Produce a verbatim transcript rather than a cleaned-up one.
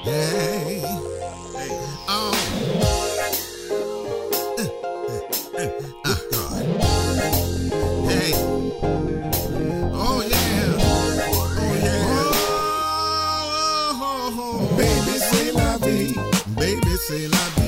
Hey, hey, oh, uh, God. Hey, oh yeah, oh yeah. Oh, oh, oh, oh. Baby, say la vie, baby, say la vie.